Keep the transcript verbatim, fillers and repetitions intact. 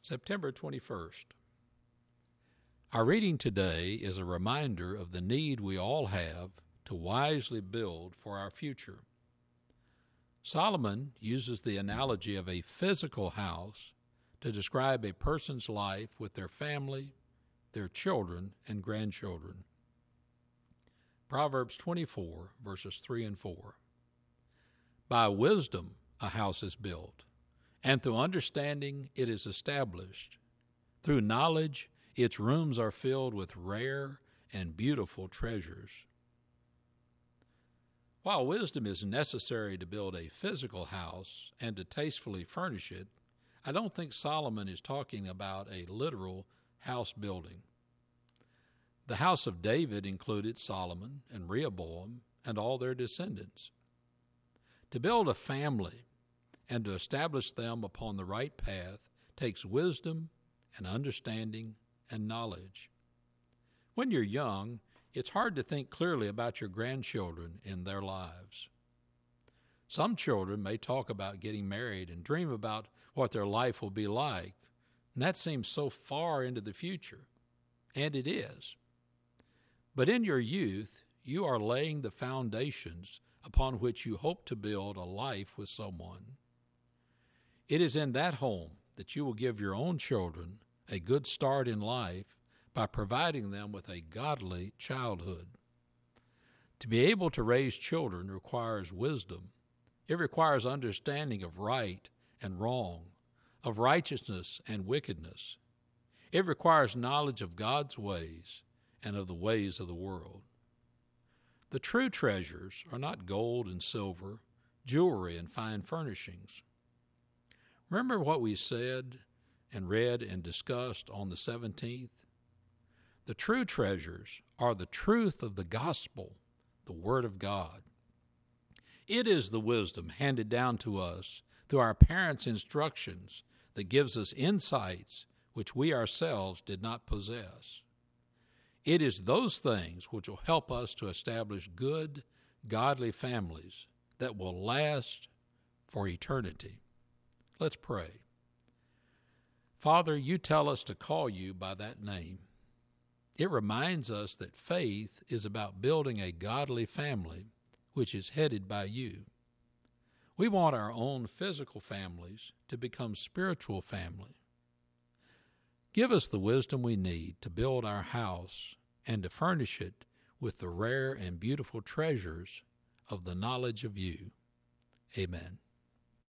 September twenty-first. Our reading today is a reminder of the need we all have to wisely build for our future. Solomon uses the analogy of a physical house to describe a person's life with their family, their children, and grandchildren. Proverbs twenty-four, verses three and four. By wisdom a house is built, and through understanding it is established. Through knowledge its rooms are filled with rare and beautiful treasures. While wisdom is necessary to build a physical house and to tastefully furnish it, I don't think Solomon is talking about a literal house building. The house of David included Solomon and Rehoboam and all their descendants. To build a family and to establish them upon the right path takes wisdom and understanding and knowledge. When you're young, it's hard to think clearly about your grandchildren in their lives. Some children may talk about getting married and dream about what their life will be like, and that seems so far into the future, and it is. But in your youth, you are laying the foundations upon which you hope to build a life with someone. It is in that home that you will give your own children a good start in life by providing them with a godly childhood. To be able to raise children requires wisdom. It requires understanding of right and wrong, of righteousness and wickedness. It requires knowledge of God's ways and of the ways of the world. The true treasures are not gold and silver, jewelry and fine furnishings. Remember what we said and read and discussed on the seventeenth? The true treasures are the truth of the gospel, the Word of God. It is the wisdom handed down to us through our parents' instructions that gives us insights which we ourselves did not possess. It is those things which will help us to establish good, godly families that will last for eternity. Let's pray. Father, you tell us to call you by that name. It reminds us that faith is about building a godly family which is headed by you. We want our own physical families to become spiritual family. Give us the wisdom we need to build our house and to furnish it with the rare and beautiful treasures of the knowledge of you. Amen.